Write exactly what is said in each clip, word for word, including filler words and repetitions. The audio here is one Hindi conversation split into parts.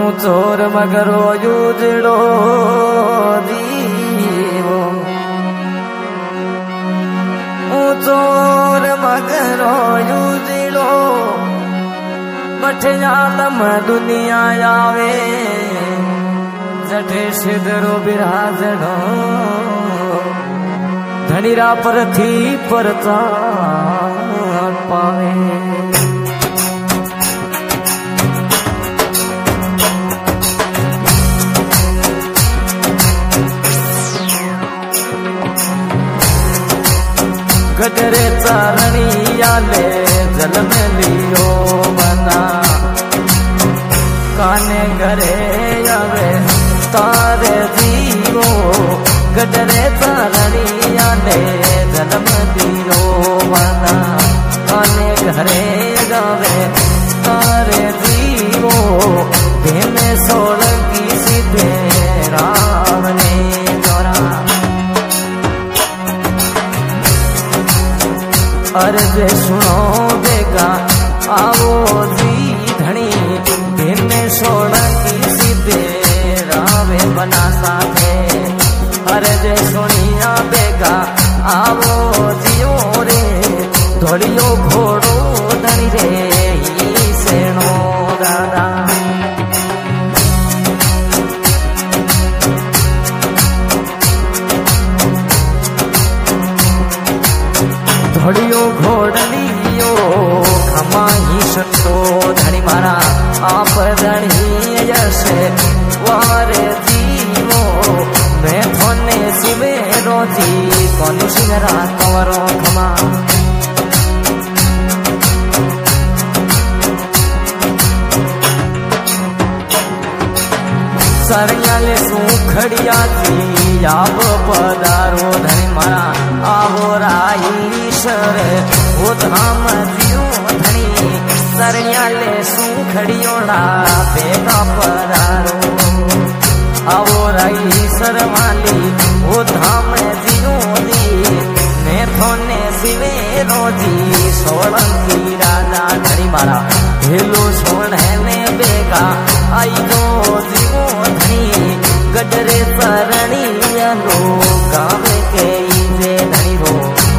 चोर मगरो युजड़ो दीवो चोर मगरो युजड़ो बठयालम दुनिया आवे जठे सिदरो बिराजड़ो धनीरा पर थी परता पावे गजरे चारणी आले जल में लियो बना काने घरे आवे तारे जीवो गजरे चारणी आले जल में लियो बना काने घरे आवे तारे जीवो भेने सोलंकी सीधे रावणे जोरा अर्ज सुनो बेगा आवो जी धनी दिन सोलंकी सीधे रावे बना साथे अर्ज सुनिया बेगा आवो जियो रे धोड़ियो घोड़ो धनी रे सेनो दादा धोड़ियो घोड़लियो खमाही सकतो धनी मारा आप धनी यश वारे जीवो मैं थोने सिवे रोजी कौन सिंगरा कवरो खमा सरयाले सुखड़िया जी आप पधारो धनी मारा आवो राईश्वर वो धाम दियो धनी सरयाले सुखड़ियोड़ा बेगा पधारो आवो राईश्वर वाली वो धाम दियो दी मैं थोने सिवे रोजी सोलंकी राजा धनी मारा हेलो सोने बेगा आई दो जीवो धनी गजरे चरणी लो गावे के जे धनी हो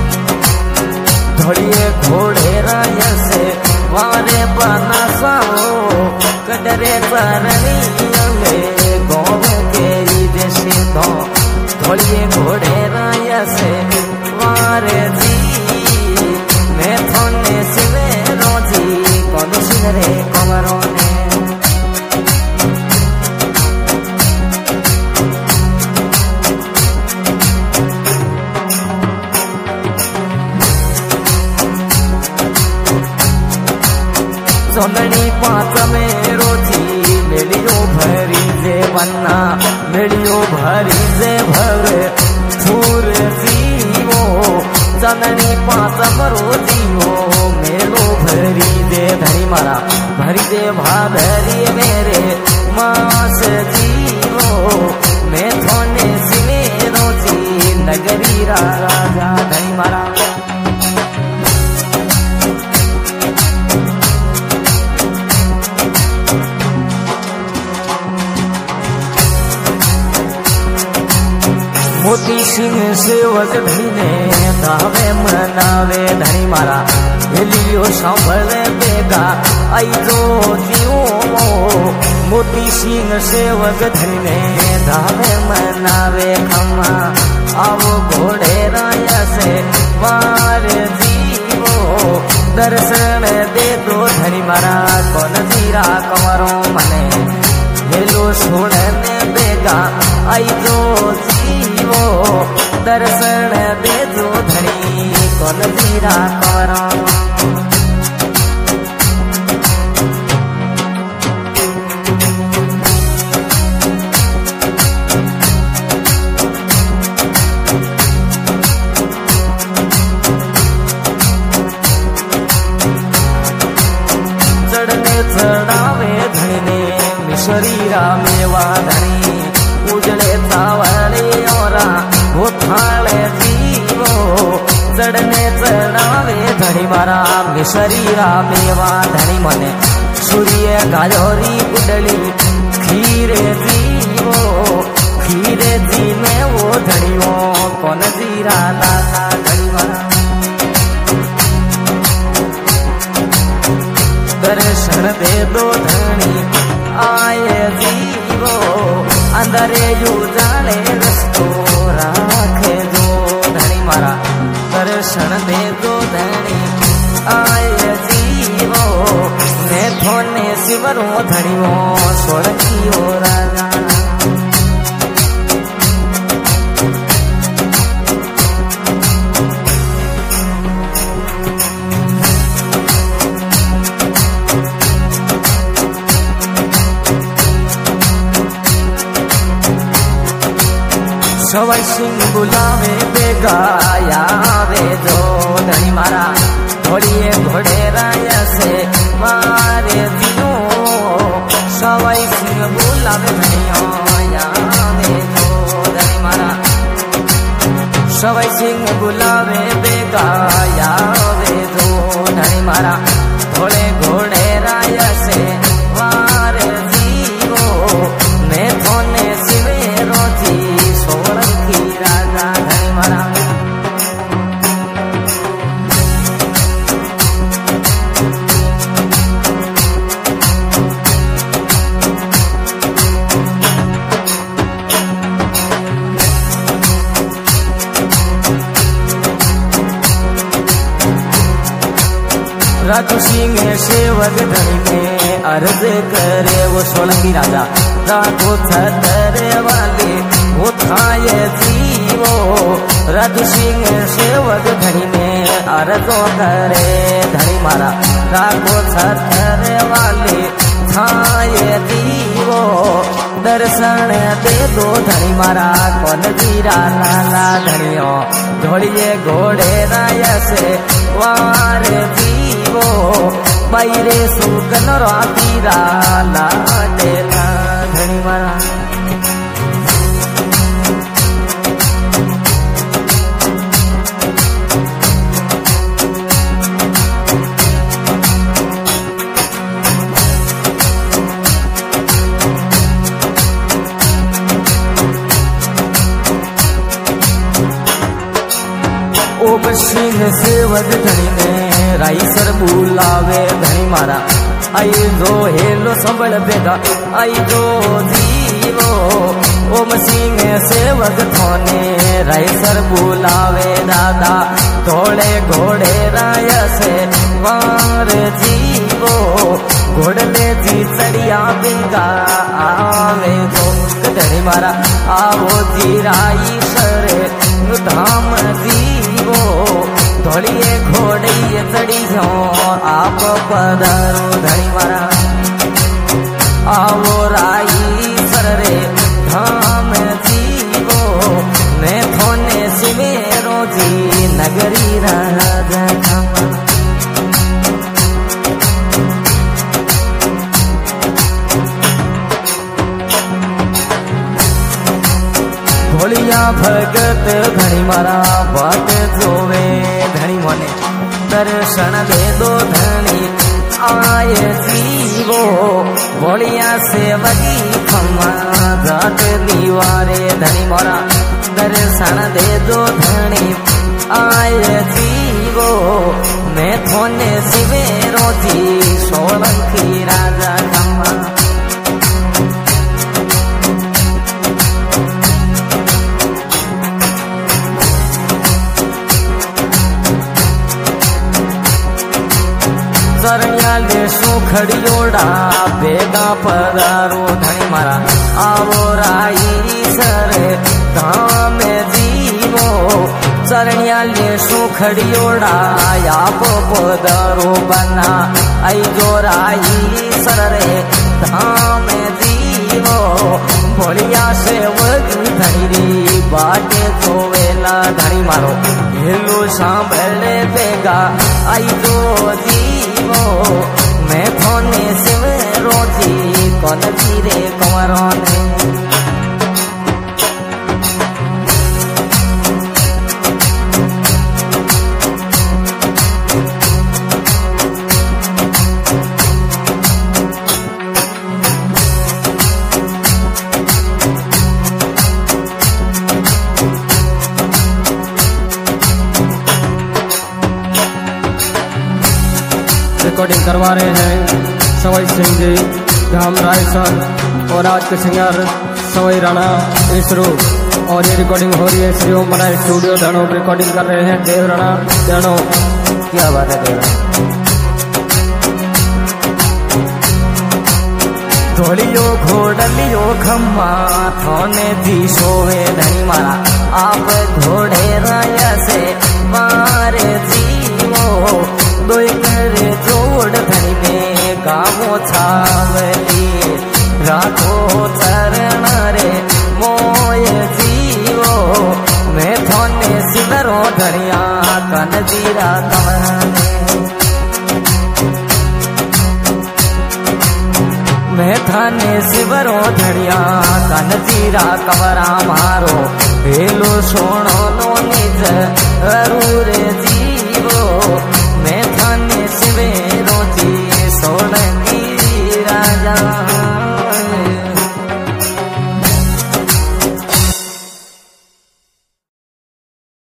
धोड़िए घोड़े राय से वारे बना साओ गजरे चरणी ले गावे के जे सिद्धो धोड़िए घोड़े राय से वारे जी मैं थोने सिवे रोजी कौन सिंगरे कमरों ने सोननी पात में रोजी मेलियो भरी जे बन्ना मेलियो भरी जे भवे छूर जीवो चंदनी पात में रोजी हो मेलो भरी जे धनी मारा भरी जे भाभरी मेरे मास जीवो मैं थोने सिवे रोजी नगरी राजा धनी मारा मोती सिंह सेवक धनी दावे मनावे धनी मारा लियो सांभळे बेगा आई जो जीवो मोती सिंह सेवक धनी दावे मनावे खमा आवो घोड़े राया से वार जीवो दर्शन दे दो धनी मारा कौन जीरा कमरो मने हेलो सोने बेगा आई जो जीवो दर्शन दे दो धनी कौन जीरा करो चढ़ने चढ़ावे धनी मिशरीरा मेवा धनी उजड़े थावड़े और वो थाले जीवो चढ़ने चढ़ावे धनी मारा मिशरीरा मेवा धनी मने सूर्य गाजोरी कुंडली धीरे जीवो धीरे जी में वो धड़ियो कौन जीरा लाला धड़िया दर्शन दे दो धनी आए जीवो अंदरे यू जाने रस्तो राखे दो धनी मारा दर्शन दे दो धनी आए जीवो मैं थोने शिवरो धड़ियो सोड़कियो राजा सवाई सिंह बुलावे बेगाया वे जो धनी मारा घोड़िए घोड़े राया से मारे दियो सवाई सिंह बुलावे धनिया वे जो धनी मारा सवाई सिंह बुलावे बेगाया वे जो धनी मारा घोड़े घोड़े राया से मारे दियो मैं थोने सिवे रोजी राजू सिंह सेवक धनी में अर्ज करे वो सोलंकी राजा राघो छतरे वाले वो थाये जीवो राजू सिंह सेवक धनी में अर्जो करे धनी मारा राघो छतरे वाले थाये जीवो दर्शन दे दो धनी मारा कौन जीरा लाला धनियो घोड़िए घोड़े राया से वार जीवो बैरे सुगन रातीरा लाटेला धनी मारा ओम सिंह सेवक धनी ने राईसर बुलावे धनी मारा आई जो हेलो संभल बेगा आई जो जीवो ओम सिंह सेवक थोने राईसर बुलावे दादा घोड़े घोड़े राय से वार जीवो घोड़ले जी चढ़िया बिंगा आवे जो धनी मारा आवो जी राईसर धाम जीवो धोड़िए घोड़िए चढ़ी जाओ आप पधारो धनी मारा आवो राई सर रे धाम जीवो मैं थोने सिमेरो जी नगरी राजा भोलिया भगत धनी मारा बात जोवे धनी मने दर्शन दे दो धनी आए जीवो भोलिया सेवकी खम्मा जात दीवारे धनी मारा दर्शन दे दो धनी आए जीवो मैं थोने सिवे रोजी सोलंकी राजा खम्मा सरनिया ले सुखड़ियोड़ा बेगा पधारो धनी मारा आवो राई सर धाम जीवो सरनिया ले सुखड़ियोड़ा आप पधारो बना आई जो राई सर रे धाम जीवो भोलिया से वगी धनी बाटे तो वेला धनी मारो हेलो सांभले बेगा आई जो जीवो मैं थोने सिव रोजी कौन धीरे कंवरों ने रिकॉर्डिंग करवा रहे हैं सवाई सिंह जी धाम रायसर और आज के सिंगर सवाई राणा इसरो। और ये रिकॉर्डिंग हो रही है श्री ओम बनाए स्टूडियो धनो। रिकॉर्डिंग कर रहे हैं देव राणा धनो। क्या बात है देव धोलियो घोड़लियो खम्मा थोने दी शोवे धनी मारा आप घोड़े राया से मारे जीवो दो करे जोड़ धनी में गावो छावली राखो चरण रे मोय जीवो मैं थोने सिदरो धनिया कन जीरा कमने मैं थाने सिवरो धड़िया कन जीरा कवरा मारो भेलो सोनो नो निज अरूरे जीवो मैं थाने सिवेरो जी सोड़